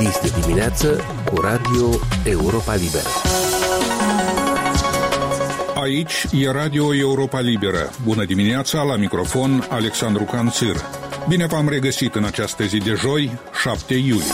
Este dimineață cu Radio Europa Liberă. Aici e Radio Europa Liberă. Bună dimineața, la microfon Alexandru Canțir. Bine v-am regăsit în această zi de joi, 7 iulie.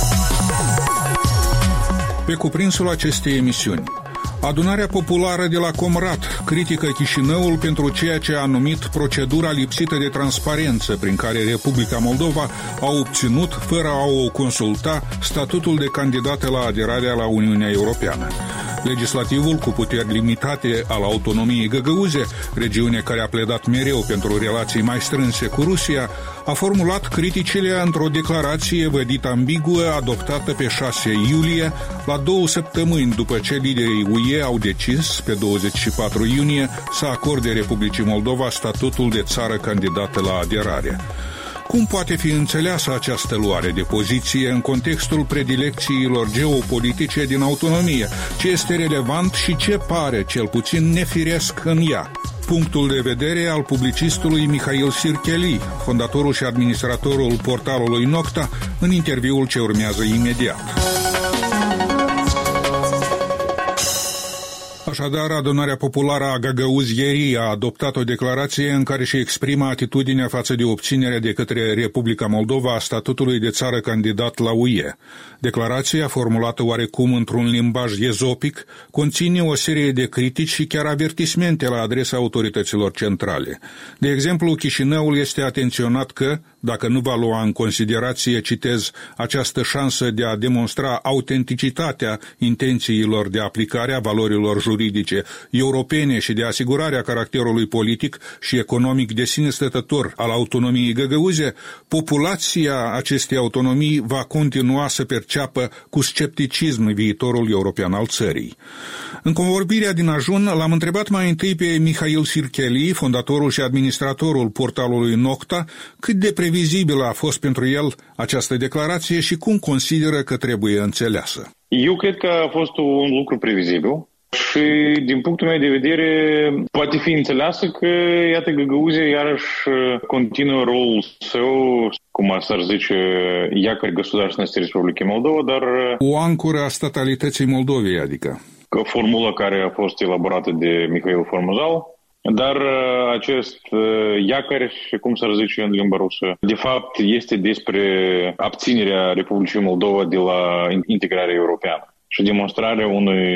Pe cuprinsul acestei emisiuni: Adunarea populară de la Comrat critică Chișinăul pentru ceea ce a numit procedura lipsită de transparență prin care Republica Moldova a obținut, fără a o consulta, statutul de candidată la aderarea la Uniunea Europeană. Legislativul cu puteri limitate al autonomiei Găgăuze, regiune care a pledat mereu pentru relații mai strânse cu Rusia, a formulat criticile într-o declarație vădit ambiguă adoptată pe 6 iulie, la 2 săptămâni după ce liderii UE au decis, pe 24 iunie, să acorde Republicii Moldova statutul de țară candidată la aderare. Cum poate fi înțeleasă această luare de poziție în contextul predilecțiilor geopolitice din autonomie? Ce este relevant și ce pare, cel puțin, nefiresc în ea? Punctul de vedere al publicistului Mihail Sircheli, fondatorul și administratorul portalului Nocta, în interviul ce urmează imediat. Așadar, Adunarea Populară a Găgăuzierii a adoptat o declarație în care își exprimă atitudinea față de obținerea de către Republica Moldova a statutului de țară candidat la UE. Declarația, formulată oarecum într-un limbaj ezopic, conține o serie de critici și chiar avertismente la adresa autorităților centrale. De exemplu, Chișinăul este atenționat că, dacă nu va lua în considerație, citez, această șansă de a demonstra autenticitatea intențiilor de aplicare a valorilor juridice europene și de asigurarea caracterului politic și economic de sine stătător al autonomiei găgăuze, populația acestei autonomii va continua să perceapă cu scepticism viitorul european al țării. În convorbirea din ajun, l-am întrebat mai întâi pe Mihail Sircheli, fondatorul și administratorul portalului Nocta, cât de previzibilă a fost pentru el această declarație și cum consideră că trebuie înțeleasă. Eu cred că a fost un lucru previzibil. Și, din punctul meu de vedere, poate fi înțeleasă că, iată, Găgăuzia iarăși continuă rolul său, cum s-ar zice, якорь государственности Republicii Moldova, dar... O ancoră a statalității Moldovei, adică? Formula care a fost elaborată de Mihail Formuzal, dar acest якорь, cum s-ar zice în limba rusă, de fapt este despre abținerea Republicii Moldova de la integrarea europeană și demonstrarea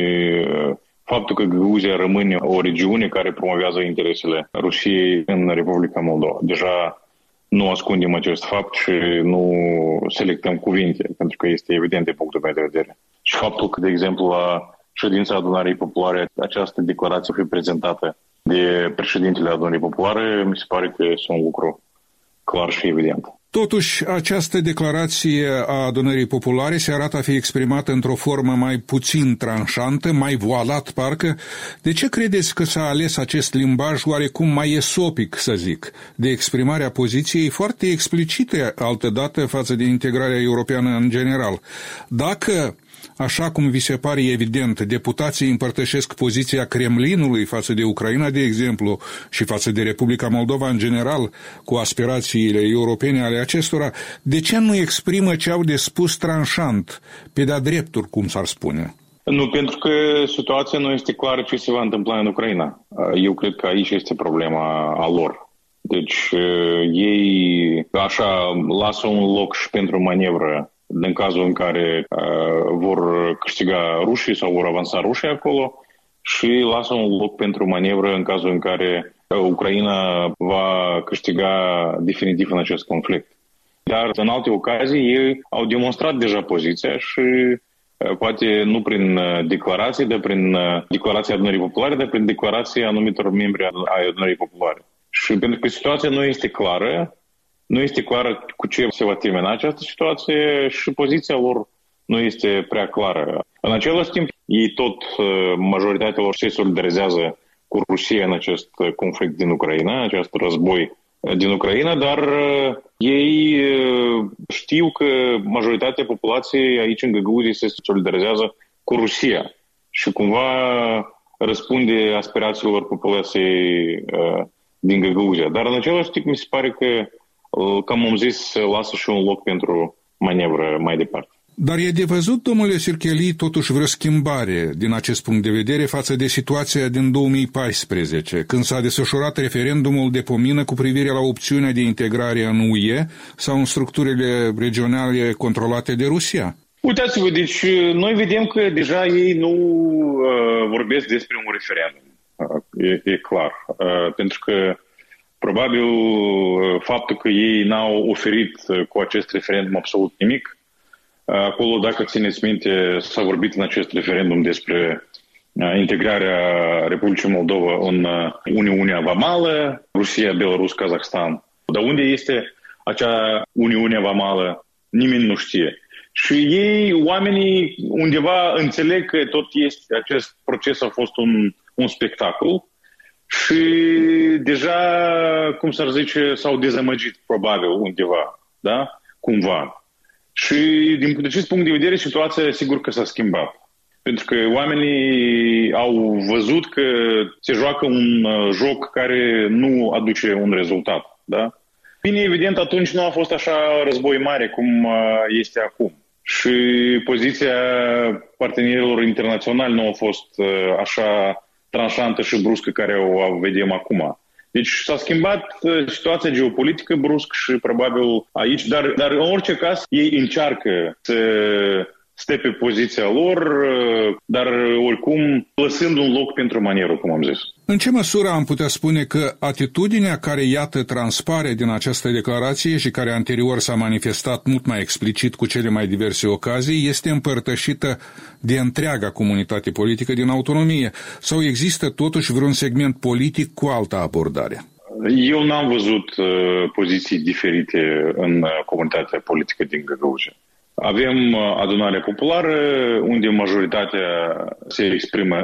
faptul că Găgăuzia rămâne o regiune care promovează interesele Rusiei în Republica Moldova. Deja nu ascundem acest fapt și nu selectăm cuvinte, pentru că este evident de punctul meu de vedere. Și faptul că, de exemplu, la ședința Adunării Populare această declarație fi prezentată de președintele Adunării Populare, mi se pare că este un lucru clar și evident. Totuși, această declarație a Adunării Populare se arată a fi exprimată într-o formă mai puțin tranșantă, mai voalat parcă. De ce credeți că s-a ales acest limbaj oarecum mai esopic, să zic, de exprimarea poziției foarte explicite altădată față de integrarea europeană în general? Dacă, așa cum vi se pare evident, deputații împărtășesc poziția Kremlinului față de Ucraina, de exemplu, și față de Republica Moldova în general, cu aspirațiile europene ale acestora, de ce nu exprimă ce au de spus tranșant, pe de-a drepturi, cum s-ar spune? Nu, pentru că situația nu este clară ce se va întâmpla în Ucraina. Eu cred că aici este problema a lor. Deci ei așa lasă un loc și pentru manevră în cazul în care vor câștiga rușii sau vor avansa rușii acolo și lasă un loc pentru manevră în cazul în care Ucraina va câștiga definitiv în acest conflict. Dar în alte ocazii ei au demonstrat deja poziția și poate nu prin declarații, dar prin declarația Adunării Populare, dar prin declarația anumitor membri ai Adunării Populare. Și pentru că situația nu este clară, nu este clară cu ce se va termina această situație și poziția lor nu este prea clară. În același timp, ei tot, majoritatea lor se solidarizează cu Rusia în acest conflict din Ucraina, acest război din Ucraina, dar ei știu că majoritatea populației aici în Găgăuzie se solidarizează cu Rusia și cumva răspunde aspirațiilor populației din Găgăuzia. Dar în același timp mi se pare că, cum am zis, lasă și un loc pentru manevră mai departe. Dar e de văzut, domnule Sircheli, totuși vreo schimbare din acest punct de vedere față de situația din 2014, când s-a desfășurat referendumul de pomină cu privire la opțiunea de integrare în UE sau în structurile regionale controlate de Rusia? Uitați-vă, deci noi vedem că deja ei nu vorbesc despre un referendum. E clar. Pentru că probabil faptul că ei n-au oferit cu acest referendum absolut nimic. Acolo, dacă țineți minte, s-a vorbit în acest referendum despre integrarea Republicii Moldova în Uniunea Vamală, Rusia, Belarus, Kazahstan. Dar unde este acea Uniune Vamală? Nimeni nu știe. Și ei, oamenii, undeva înțeleg că tot acest proces a fost un spectacol și deja, cum s-ar zice, s-au dezamăgit probabil undeva, da? Cumva. Și din acest punct de vedere, situația sigur că s-a schimbat. Pentru că oamenii au văzut că se joacă un joc care nu aduce un rezultat, da? Bine, evident, atunci nu a fost așa război mare cum este acum. Și poziția partenerilor internaționali nu a fost așa tranșantă și bruscă care o vedem acum. Deci s-a schimbat situația geopolitică brusc și probabil aici, dar în orice caz ei încearcă să stea pe poziția lor, dar oricum lăsând un loc pentru manierul, cum am zis. În ce măsură am putea spune că atitudinea care, iată, transpare din această declarație și care anterior s-a manifestat mult mai explicit cu cele mai diverse ocazii, este împărtășită de întreaga comunitate politică din autonomie? Sau există totuși vreun segment politic cu altă abordare? Eu n-am văzut poziții diferite în comunitatea politică din Găgăuzia. Avem adunarea populară, unde majoritatea se exprimă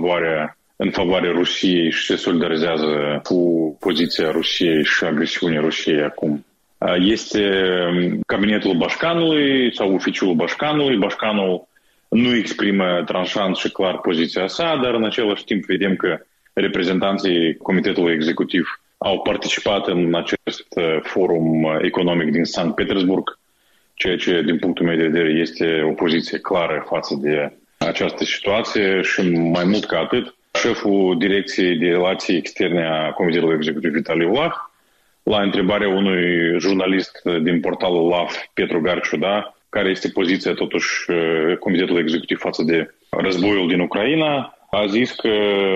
în favoarea Rusiei și se solidarizează cu poziția Rusiei și agresiunea Rusiei acum. Este cabinetul Bașcanului sau oficiul Bașcanului. Bașcanul nu exprimă tranșant și clar poziția sa, dar în același timp vedem că reprezentanții Comitetului Executiv au participat în acest forum economic din Sankt Petersburg, ceea ce, din punctul meu de vedere, este o poziție clară față de această situație și mai mult ca atât, șeful Direcției de Relații Externe a Comitetului Executiv Vitali Vlah, la întrebarea unui jurnalist din portalul LAF, Petru Garciu, da, care este poziția totuși Comitetului Executiv față de războiul din Ucraina, a zis că,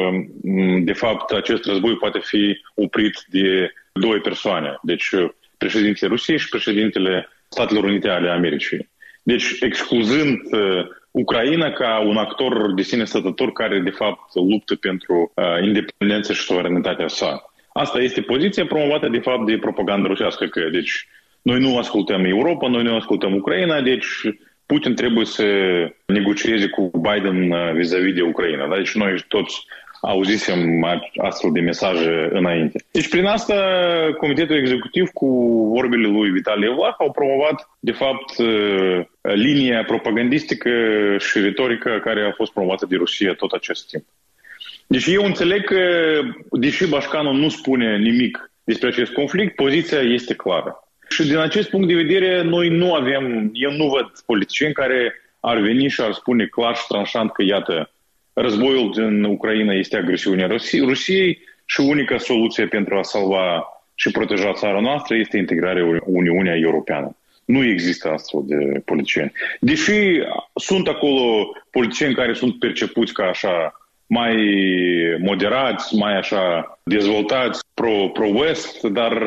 de fapt, acest război poate fi oprit de două persoane, deci președintele Rusiei și președintele Statelor Unite ale Americii. Deci, excluzând Ucraina ca un actor de sine stătător care, de fapt, luptă pentru independență și suveranitatea sa. Asta este poziția promovată, de fapt, de propaganda rusească. Că, deci, noi nu ascultăm Europa, noi nu ascultăm Ucraina, deci Putin trebuie să negocieze cu Biden vis-a-vis de Ucraina. Da? Deci noi toți auzisem astfel de mesaje înainte. Deci prin asta Comitetul Executiv cu vorbele lui Vitali Vlah au promovat de fapt linia propagandistică și retorică care a fost promovată de Rusia tot acest timp. Deci eu înțeleg că, deși Bașcanul nu spune nimic despre acest conflict, poziția este clară. Și din acest punct de vedere, eu nu văd politicieni care ar veni și ar spune clar și tranșant că, iată, războiul din Ucraina este agresiunea Rusiei și unica soluție pentru a salva și proteja țara noastră este integrarea Uniunea Europeană. Nu există astfel de politicieni. Deși sunt acolo politicieni care sunt percepuți ca așa mai moderați, mai așa dezvoltați, pro-West, dar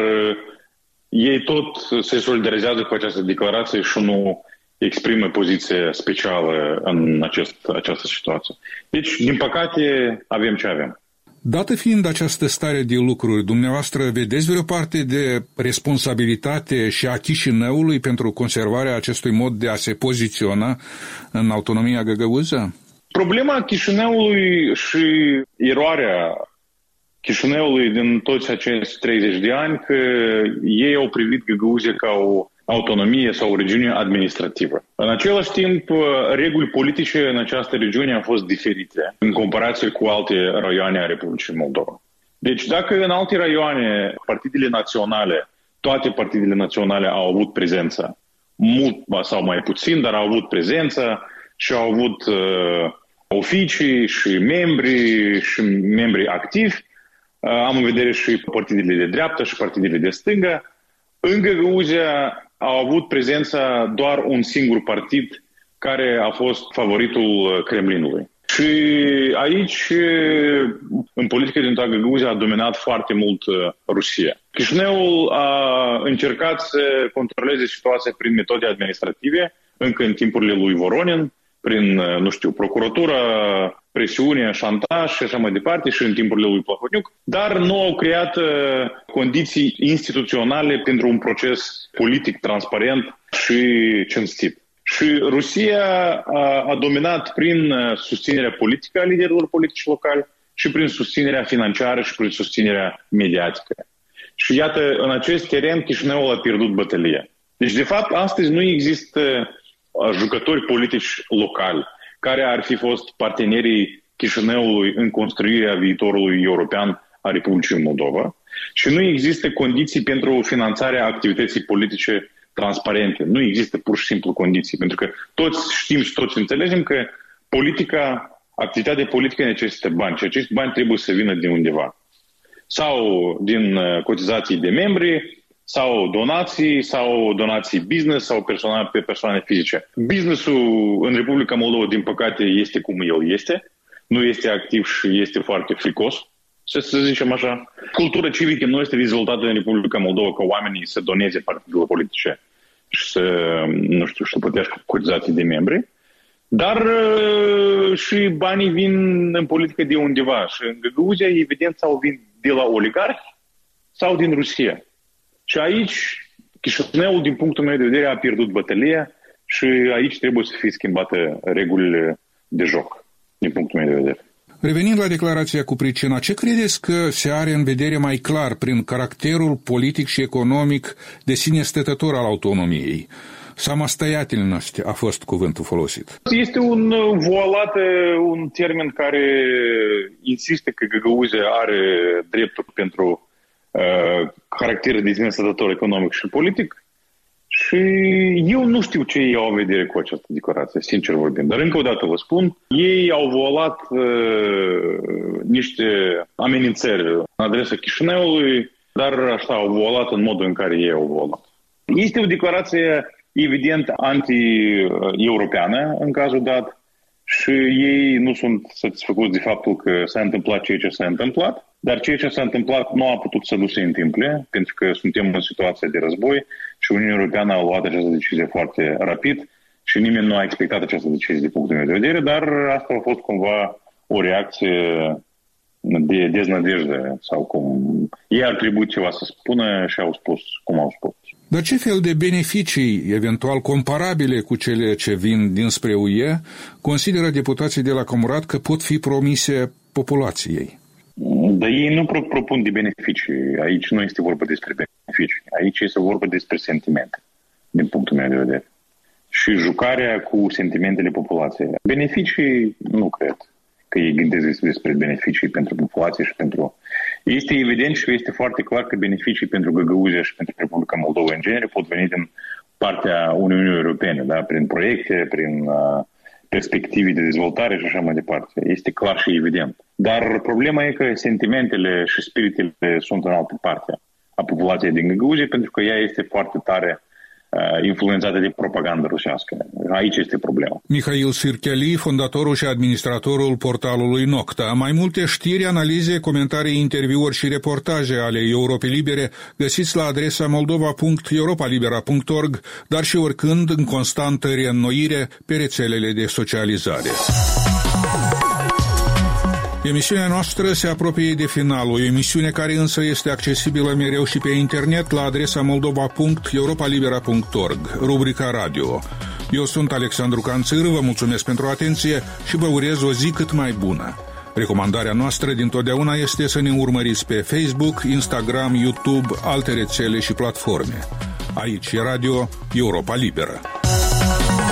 ei tot se solidarizează cu această declarație și nu exprimă poziție specială în această situație. Deci, din păcate, avem ce avem. Dată fiind această stare de lucruri, dumneavoastră vedeți vreo parte de responsabilitate și a Chișinăului pentru conservarea acestui mod de a se poziționa în autonomia găgăuză? Problema Chișinăului și eroarea Chișinăului din toți acești 30 de ani, că ei au privit Găgăuzia ca o autonomie sau o regiune administrativă. În același timp, reguli politice în această regiune au fost diferite în comparație cu alte raioane a Republicii Moldova. Deci dacă în alte raioane partidele naționale, toate partidele naționale au avut prezență, mult sau mai puțin, dar au avut prezență și au avut oficii și membri activi. Am în vedere și partidele de dreapta și partidele de stânga. În Găgăuzia au avut prezența doar un singur partid care a fost favoritul Kremlinului. Și aici, în politică din toată Găgăuzia, a dominat foarte mult Rusia. Chișinăul a încercat să controleze situația prin metode administrative, încă în timpurile lui Voronin, prin, procuratură, presiune, șantaj și așa mai departe, și în timpurile lui Plahotniuc, dar nu au creat condiții instituționale pentru un proces politic transparent și cinstit. Și Rusia a dominat prin susținerea politică a liderilor politici locali și prin susținerea financiară și prin susținerea mediatică. Și iată, în acest teren, Chișinăul a pierdut bătălia. Deci, de fapt, astăzi nu există jucători politici locali care ar fi fost partenerii Chișinăului în construirea viitorului european a Republicii Moldova și nu există condiții pentru finanțarea activității politice transparente. Nu există pur și simplu condiții, pentru că toți știm și toți înțelegem că activitatea politică necesită bani și acești bani trebuie să vină din undeva. Sau din cotizații de membri, sau donații business, sau pe persoane fizice. Businessul în Republica Moldova, din păcate, este cum el este. Nu este activ și este foarte fricos, să zicem așa. Cultura civică nu este dezvoltată în Republica Moldova ca oamenii să doneze partidelor politice și să plătească cotizații de membri. Dar și banii vin în politică de undeva. Și în Găgăuzia, evident, sau vin de la oligarhi sau din Rusia. Și aici, Chișinăul, din punctul meu de vedere, a pierdut bătălia și aici trebuie să fie schimbate regulile de joc, din punctul meu de vedere. Revenind la declarația cu pricina, ce credeți că se are în vedere mai clar prin caracterul politic și economic de sine stătător al autonomiei? Samoстоятельность a fost cuvântul folosit. Este un termen care insistă că Găgăuzia are drepturi pentru caracter de sine stătător economic și politic și eu nu știu ce ei au în vedere cu această declarație, sincer vorbind. Dar încă o dată vă spun, ei au voalat niște amenințări în adresa Chișinăului, dar așa au voalat în modul în care ei au voalat. Este o declarație evident anti-europeană în cazul dat și ei nu sunt satisfăcuți de faptul că s-a întâmplat ceea ce s-a întâmplat, dar ceea ce s-a întâmplat nu a putut să nu se întâmple, pentru că suntem în situație de război și Uniunea Europeană a luat această decizie foarte rapid și nimeni nu a expectat această decizie din punctul meu de vedere, dar asta a fost cumva o reacție de deznădejde sau cum ei ar trebui ceva să spună și au spus cum au spus. Dar ce fel de beneficii, eventual comparabile cu cele ce vin dinspre UE, consideră deputații de la Comrat că pot fi promise populației? Dar ei nu propun de beneficii. Aici nu este vorba despre beneficii. Aici este vorba despre sentimente, din punctul meu de vedere. Și jucarea cu sentimentele populației. Beneficii, nu cred că ei gândesc despre beneficii pentru populație și pentru... Este evident și este foarte clar că beneficii pentru Găgăuzia și pentru Republica Moldova în genere pot veni din partea Uniunii Europene, da? Prin proiecte, prin perspective de dezvoltare și așa mai departe. Este clar și evident. Dar problema e că sentimentele și spiritele sunt în altă parte a populației din Găgăuzia, pentru că ea este foarte tare influențată de propagandă rusească. Aici este problema. Mihail Sircheli, fondatorul și administratorul portalului Nocta. Mai multe știri, analize, comentarii, interviuri și reportaje ale Europei Libere găsiți la adresa moldova.europalibera.org, dar și oricând în constantă reînnoire pe rețelele de socializare. Emisiunea noastră se apropie de final, o emisiune care însă este accesibilă mereu și pe internet la adresa moldova.europalibera.org, rubrica radio. Eu sunt Alexandru Canțir, vă mulțumesc pentru atenție și vă urez o zi cât mai bună. Recomandarea noastră dintotdeauna este să ne urmăriți pe Facebook, Instagram, YouTube, alte rețele și platforme. Aici e Radio Europa Liberă.